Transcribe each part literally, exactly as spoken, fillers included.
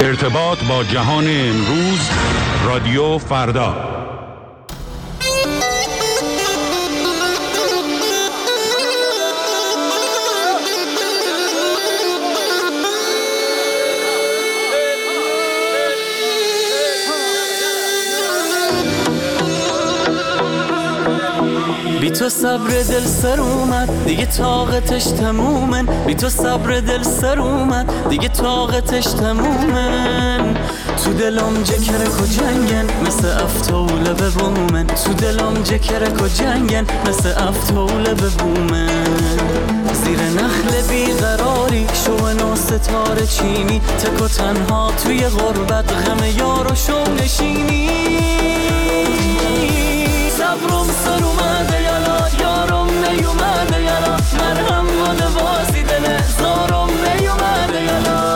ارتباط با جهان امروز، رادیو فردا. بی تو صبر دل سر اومد دیگه طاقتش تمومن، بی تو صبر دل سر اومد دیگه طاقتش تمومن. تو دلم جکرک و جنگن مثل افتوله به بومن، تو دلم جکرک و جنگن مثل افتوله به بومن. زیر نخل بیقراری شو ستاره چینی، تک و تنها توی غربت غم یار و شو نشینی. صبرم سر اومده یالا یارم نیومده یالا، مرهم ماده واسی دل زارم نیومده یالا.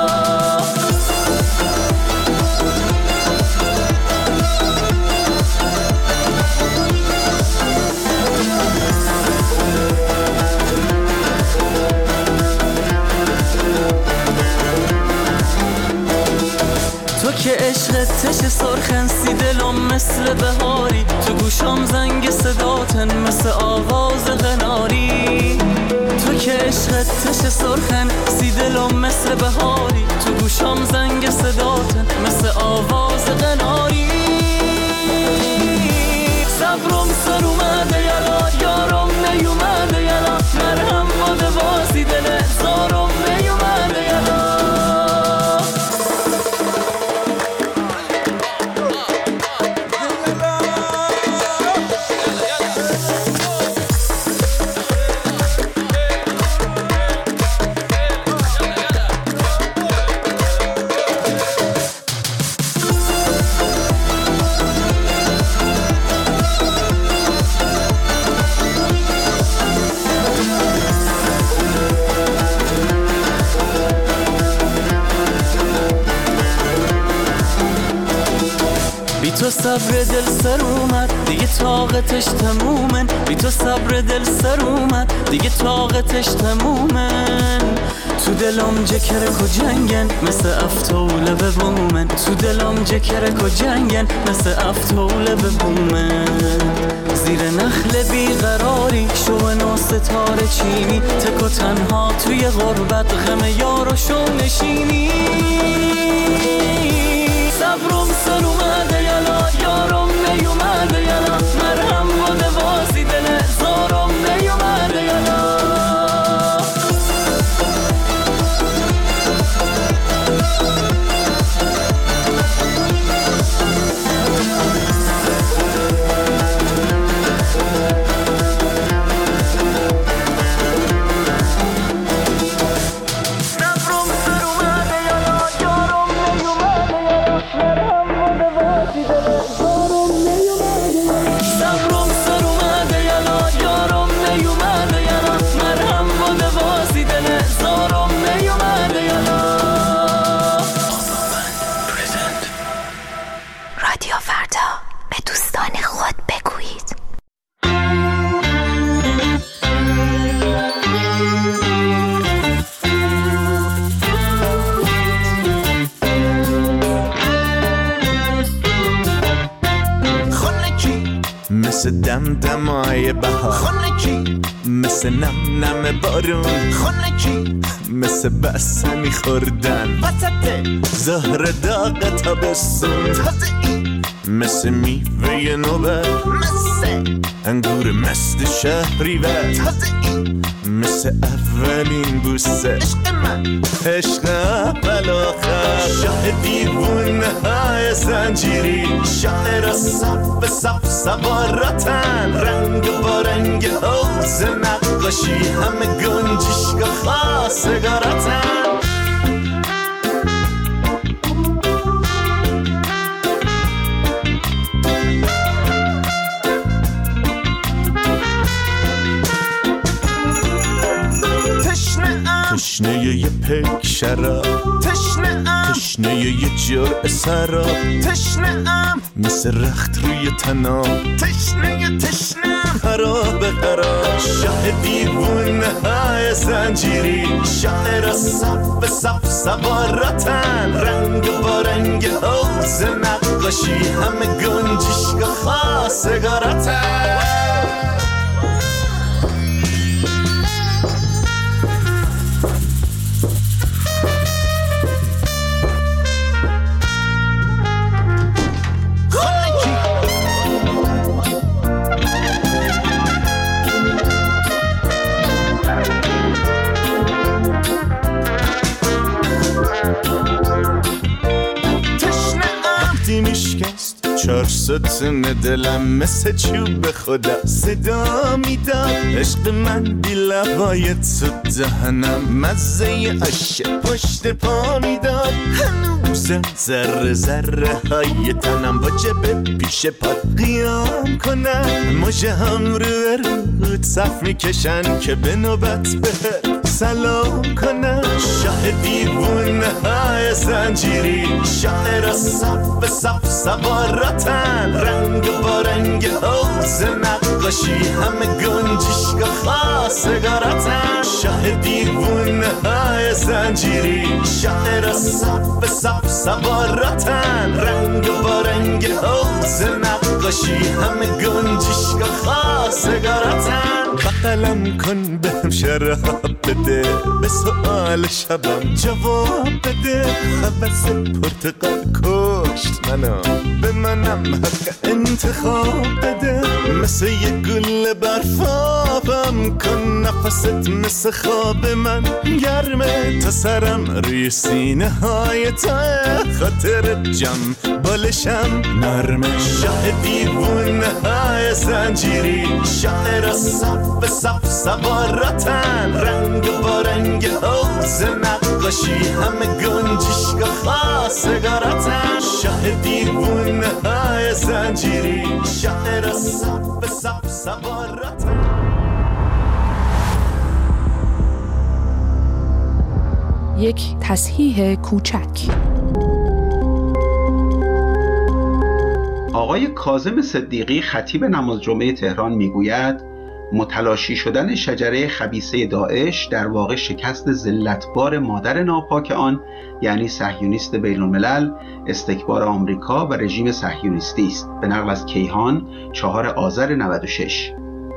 تو که عشقت تش سرخن سی دلم مثل بهاری، تو گوشم زنگ صداتن مثل آواز قناری. تو که عشقت تش سرخن سی دلم مثل بهاری، تو گوشم زنگ صداتن مثل آواز قناری. صبرم سر اومده یالا یارم نیومده یالا، مرهم ماده واسی دل زارم نیومده یالا. بی تو صبر دل سر اومد دیگه طاقتش تمومن، بی تو صبر دل سر اومد دیگه طاقتش تمومن. تو دلم جکرک و جنگن مثل افتوله به بومن، تو دلم جکرک و جنگن مثل افتوله به بومن. زیر نخل بیقراری شو ستاره چینی، تک و تنها توی غربت غم یار و شو نشینی. صبرم سر اومده یالا یارم نیومده یالا، مرهم ماده واسی دل زارم نیومده یالا. مثل دم دمای بهار، خونکی مثل نم نم بارون، خونکی مثل بسته میخوردن وسط زهر داغ تابستون، تازه‌ای مثل میوه نوبت، مثل انگور مست شهریور، تازه‌ای مثل اولین بوسه. عشق من عشق اول آخر، شاه دیوونه های زنجیری، شاعر صف صف سواراتن، رنگ با رنگ حوض نقاشی، همه گنجشگاه خواستگاراتن. تشنه یه پک شراب، تشنه ام تشنه یه جرعه سراب، تشنه ام مثل رخت روی تناب، تشنه تشنه خراب قرار، شاه دیوونه های زنجیری، شاعر صف صف سوارتن، رنگ با رنگ حوز نقاشی، همه گنجشگاه خواستگارتن. چار ستون دلم مثل چوب خدا صدا میداد، عشق من بی لبای تو دهنم مزه عشق پشت پا میداد، هنوز ذره ذره های تنم با جبه پیش پات قیام کنن، مژه هم رو رود صف میکشن که به نوبت بهت سلام کنن. شاه دیوونه های زنجیری، شاعر صف صف سوارتن، رنگ با رنگ حوز نقاشی، همه گنجشگاه خواستگارتن. شاه دیوونه های زنجیری، شاعر صف صف سوارتن، رنگ با رنگ حوز نقاشی، همه گنجشگاه خواستگارتن. بغلم کن بهم شراب بده، به سؤال شبم جواب بده، حوض پرتقال کشت منو، به منم حق انتخاب بده، مثل یه گل برفابم کن، نفست مثل خواب من گرمه، تا سرم روی سینه های تا خاطر جم بالشم نرمه. شاه دیوونه های زنجیری، شاعر صف صف سوارتن، رنگ با رنگ حوز نقاشی، همه گنجشگاه خواستگارتن. شاه دیوونه های زنجیری، شاعر صف صف سوارتن. یک تصحیح کوچک. آقای کاظم صدیقی خطیب نماز جمعه تهران میگوید متلاشی شدن شجره خبیثه داعش در واقع شکست ذلتبار مادر ناپاک آن، یعنی صهیونیست بین الملل، استکبار آمریکا و رژیم صهیونیستی است. به نقل از کیهان چهار آذر نود و شش.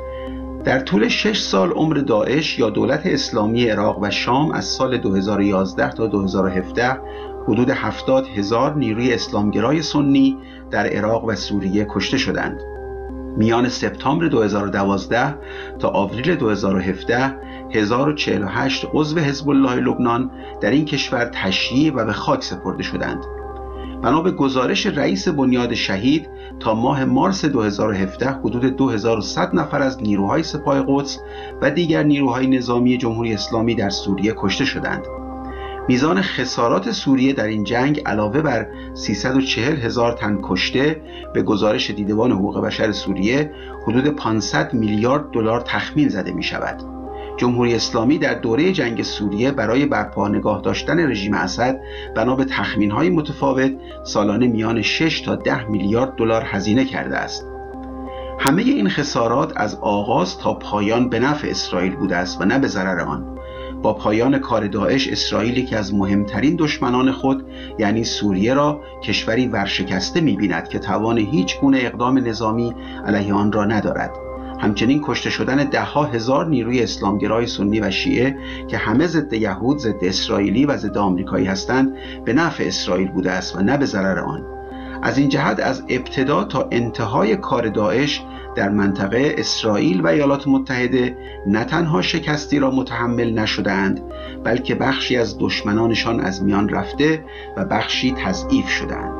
در طول شش سال عمر داعش یا دولت اسلامی عراق و شام از سال دو هزار و یازده تا دو هزار و هفده حدود هفتاد هزار نیروی اسلامگرای سنی در عراق و سوریه کشته شدند. میان سپتامبر دو هزار و دوازده تا آوریل دو هزار و هفده هزار و چهل و هشت عضو حزب الله لبنان در این کشور تشییع و به خاک سپرده شدند. بنا به گزارش رئیس بنیاد شهید تا ماه مارس دو هزار و هفده حدود دو هزار و صد نفر از نیروهای سپاه قدس و دیگر نیروهای نظامی جمهوری اسلامی در سوریه کشته شدند. میزان خسارات سوریه در این جنگ علاوه بر سیصد و چهل هزار تن کشته به گزارش دیدبان حقوق بشر سوریه حدود پانصد میلیارد دلار تخمین زده می شود. جمهوری اسلامی در دوره جنگ سوریه برای برپا نگاه داشتن رژیم اسد بنا به تخمین‌های متفاوت سالانه میان شش تا ده میلیارد دلار هزینه کرده است. همه این خسارات از آغاز تا پایان به نفع اسرائیل بوده است و نه به ضرر آن. با پایان کار داعش، اسرائیل که از مهمترین دشمنان خود یعنی سوریه را کشوری ورشکسته می‌بیند که توان هیچ گونه اقدام نظامی علیه آن را ندارد. همچنین کشته شدن ده ها هزار نیروی اسلامگرای سنی و شیعه که همه ضد یهود، ضد اسرائیلی و ضد آمریکایی هستند به نفع اسرائیل بوده است و نه به ضرر آن. از این جهت از ابتدا تا انتهای کار داعش در منطقه اسرائیل و ایالات متحده نه تنها شکستی را متحمل نشدند، بلکه بخشی از دشمنانشان از میان رفته و بخشی تضعیف شدند.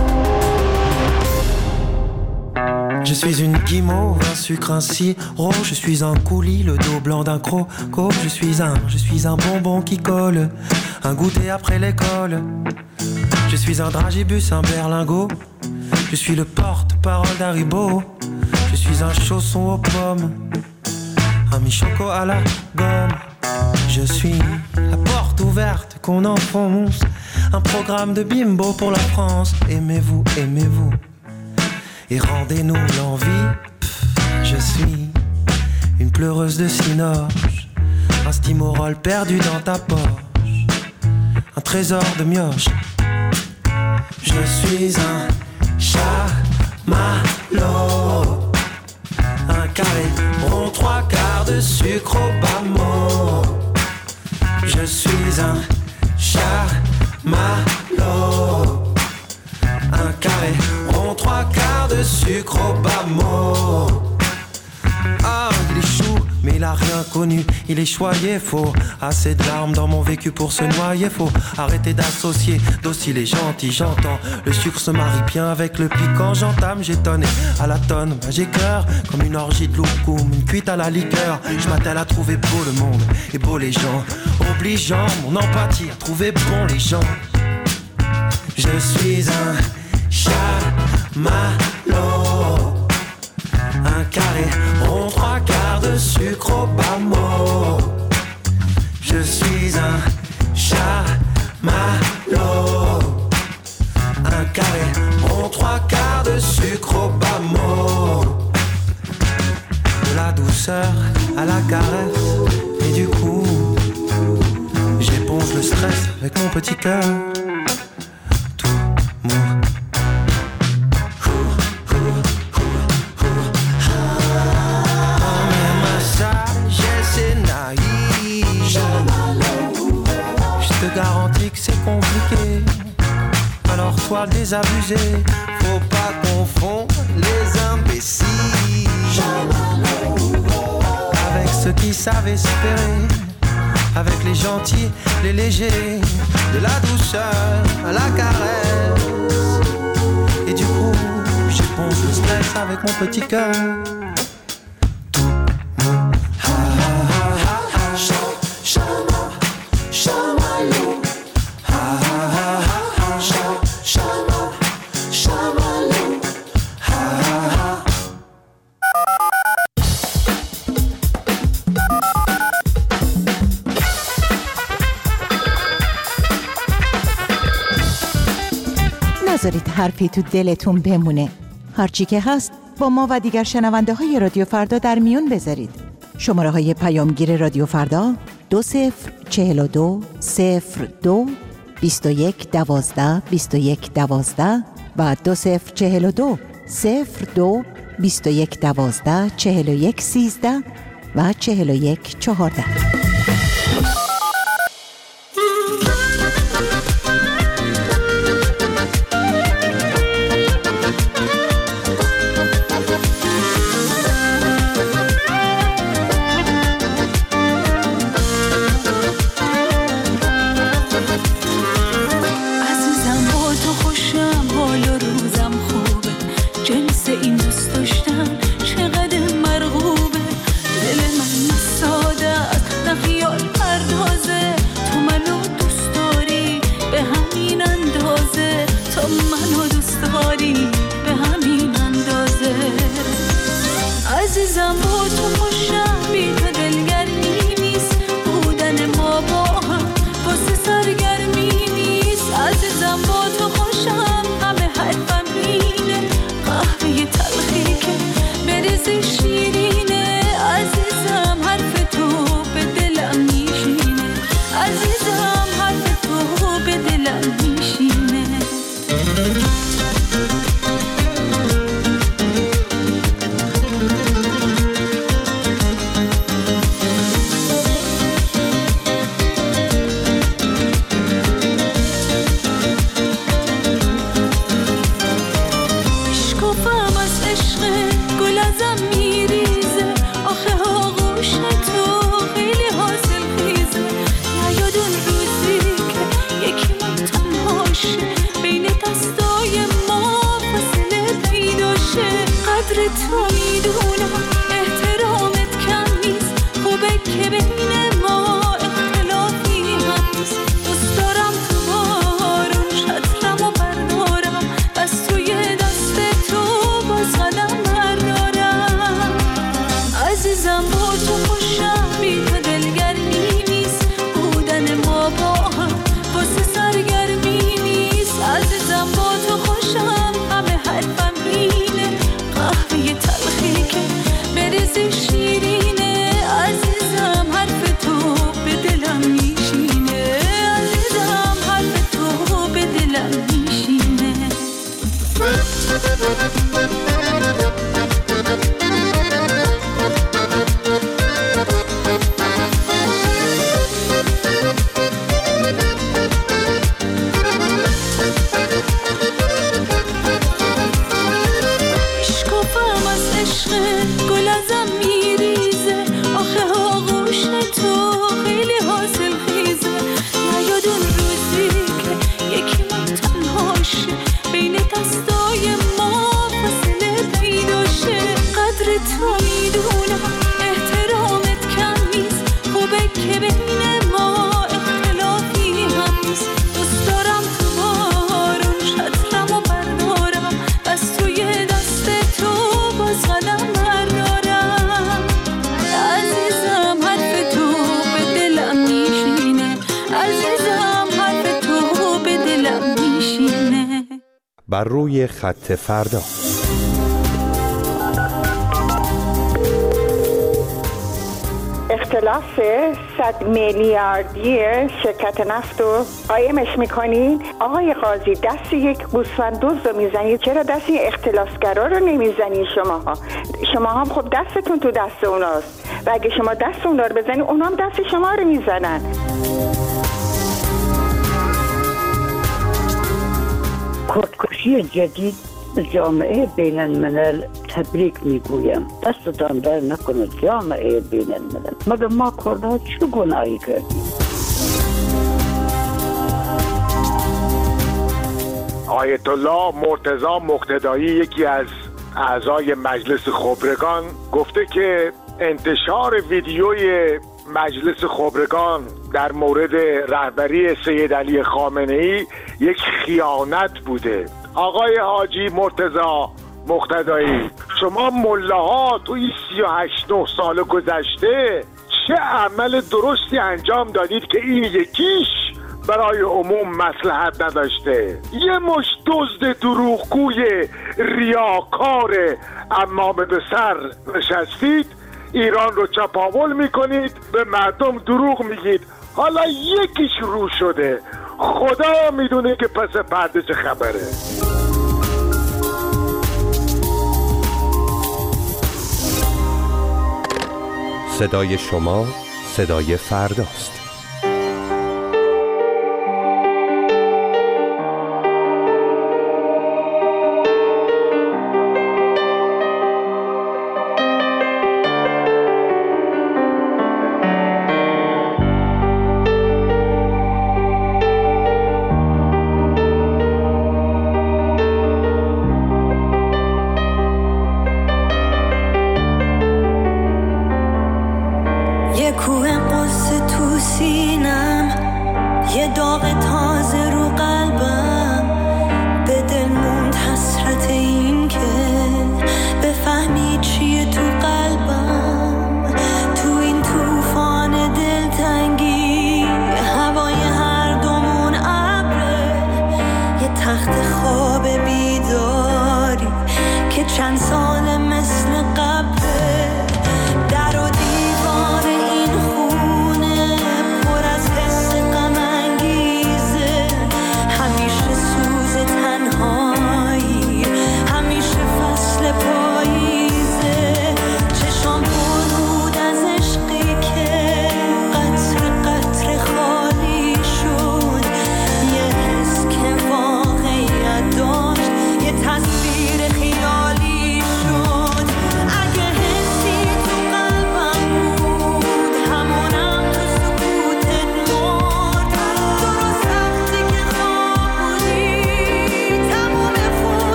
Je suis une guimauve, un sucre, un sirop. Je suis un coulis, le dos blanc d'un croco. Je suis un, je suis un bonbon qui colle, un goûter après l'école. Je suis un dragibus, un berlingot. Je suis le porte-parole d'Haribo. Je suis un chausson aux pommes, un mi-choco à la gomme. Je suis la porte ouverte qu'on enfonce, un programme de bimbo pour la France. Aimez-vous, aimez-vous et rendez-nous l'envie. Pff, je je suis une pleureuse de cinoche, un stimorol perdu dans ta poche, un trésor de mioche. Je suis un chamallow, un carré rond, trois quarts de sucre au bas mot. Je suis un chamallow, un carré rond, trois quarts de sucre au bas mot. Ah, il est chou, mais il a rien connu, il est choyé, faux. Assez de larmes dans mon vécu pour se noyer, faut arrêter d'associer docile et gentil, j'entends. Le sucre se marie bien avec le piquant, j'entame, j'étonne et à la tonne, bah j'ai cœur comme une orgie de loukoum, une cuite à la liqueur. Je m'attelle à trouver beau le monde et beau les gens, obligeant mon empathie à trouver bon les gens. Je suis un chamallow, un carré rond, trois quarts de sucre au bas mot. Je suis un chamallow, un carré rond, trois quarts de sucre au bas mot. De la douceur à la caresse, et du coup j'éponge le stress avec mon petit cœur. Garantis que c'est compliqué, alors toi désabusé, faut pas confondre les imbéciles avec ceux qui savent espérer, avec les gentils, les légers, de la douceur à la caresse. Et du coup, j'éponge le stress avec mon petit cœur. نذارید حرفی تو دلتون بمونه. هرچی که هست با ما و دیگر شنونده های رادیو فردا در میون بذارید. شماره های پیامگیر رادیو فردا دو صفر چهل و دو صفر دو بیست و یک دوازده بیست و یک دوازده و دو صفر چهل و دو صفر دو بیست و یک دوازده چهل و یک سیزده و چهل و یک چهارده. تلخی که بر روی خط فردا. اختلاف صد میلیاردی شرکت نفت رو قایمش میکنین. آقای قاضی دست یک گوسفند دزد رو میزنید، چرا دست این اختلاسگرا رو نمیزنید؟ شماها شماها خب دستتون تو دست اوناست و اگه شما دست اونا رو بزنید اونا هم دست شما رو میزنن. خودکشی جدید جامعه بین الملل تبریک میگویم. دستتان در نکنه جامعه بین الملل. مگر ما کردها چه گناهی کردیم؟ آیت الله مرتضی مقتدایی یکی از اعضای مجلس خبرگان گفته که انتشار ویدیوی مجلس خبرگان در مورد رهبری سید علی خامنه‌ای یک خیانت بوده. آقای حاجی مرتضی مقتدایی، شما ملاها توی سی و هشت نه سال گذشته چه عمل درستی انجام دادید که این یکیش برای عموم مصلحت نداشته؟ یه مش دزد دروغگوی ریاکار عمامه به سر نشستید، ایران رو چپاول میکنید، به مردم دروغ میگید. حالا یکیش رو شده، خدا میدونه که پس پرده چه خبره. صدای شما صدای فرداست.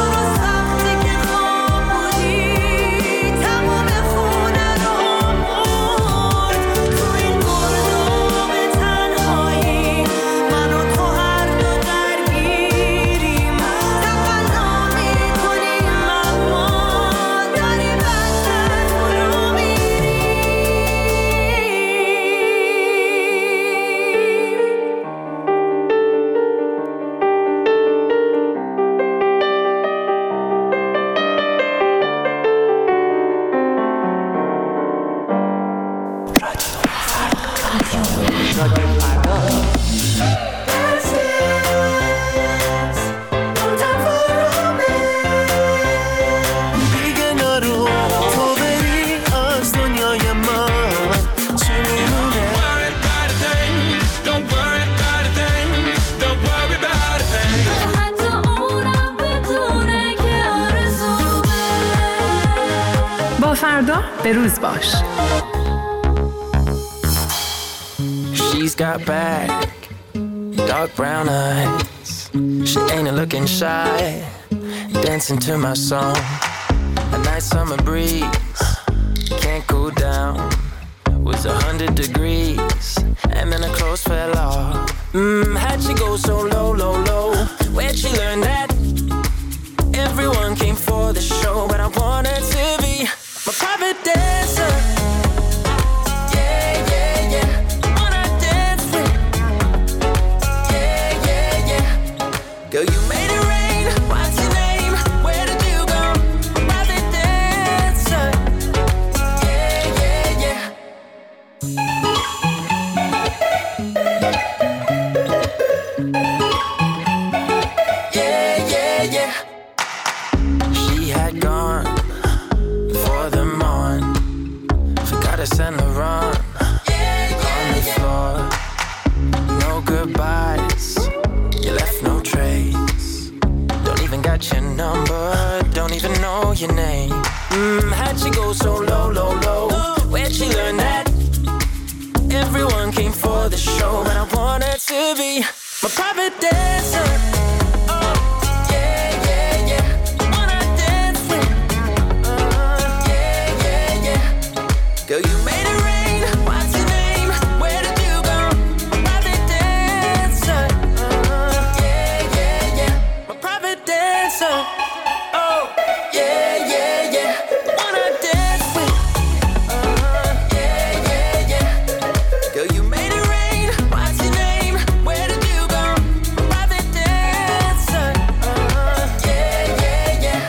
تمام خونه رو رادیو فردا. فردا به روز باش. She's got back, dark brown eyes. She ain't looking shy, dancing to my song. A nice summer breeze, can't cool down. Was a hundred degrees, and then her clothes fell off. Mmm, how'd she go so low, low, low? Where'd she learn that? Everyone came for the show, but I wanted to be my private dancer. Yeah, yeah, yeah. Wanna dance with. Yeah, yeah, yeah. Girl, you made it rain. What's your name? Where did you go? Private dancer. Yeah, yeah, yeah. Yeah, yeah, yeah. She had gone for the morn, forgot to send her on, on the floor. No goodbyes, you left no trace. Don't even got your number, don't even know your name. Mmm, how'd she go so low, low, low? Where'd she learn that? Everyone came for the show, but I wanted to be my private dancer. Girl, you made it rain. What's your name? Where did you go? Private dancer. Uh, yeah, yeah, yeah. My private dancer. Oh, yeah, yeah, yeah. Wanna dance with. Uh, yeah, yeah, yeah. Girl, you made it rain. What's your name? Where did you go? Private dancer. Uh, yeah, yeah, yeah.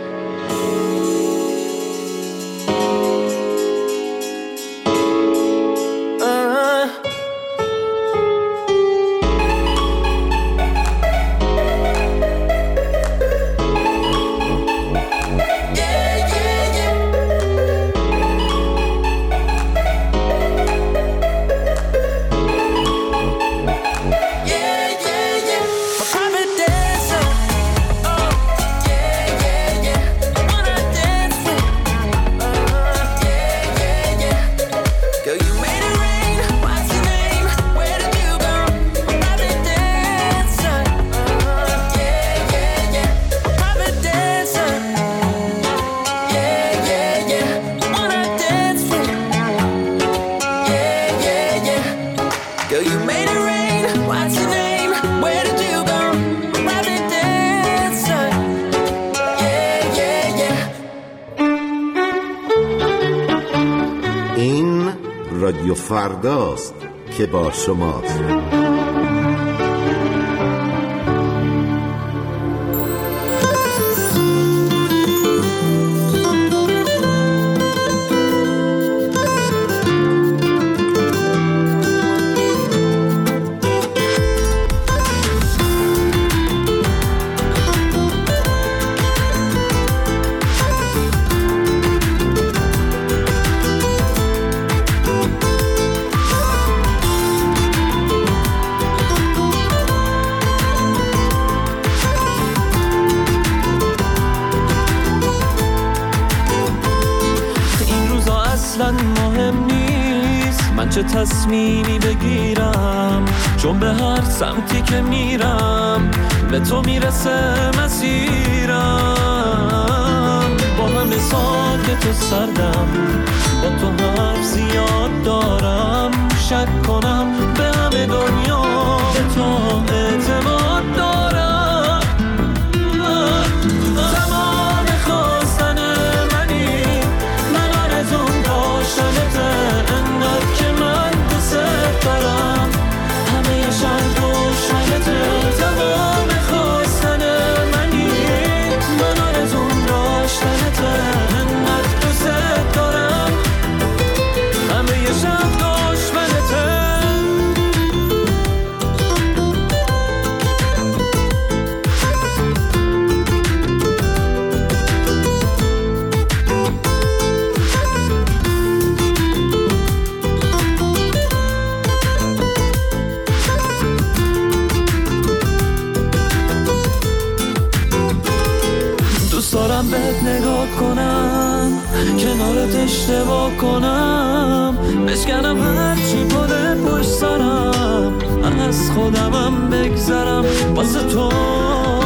رادیو فرداست که با شماست. چه تصمیمی بگیرم، چون به هر سمتی که میرم به تو میرسه مسیرم. با همه ساکت و سردم، با تو حرف زیاد دارم، شک کنم به همه دنیا به تو اعتماد دارم. تمام خواستن منی، من آرزوم داشتنته، انقدر که من دوست دارم، همه شب روشنته. تمام خواستن منی، من آرزوم داشتنته، انقدر دوست دارم، همه شب داشتنته. کنارت اشتباه کنم، بشکنم هرچی پره پشت سرم، از خودمم بگذرم واسه تو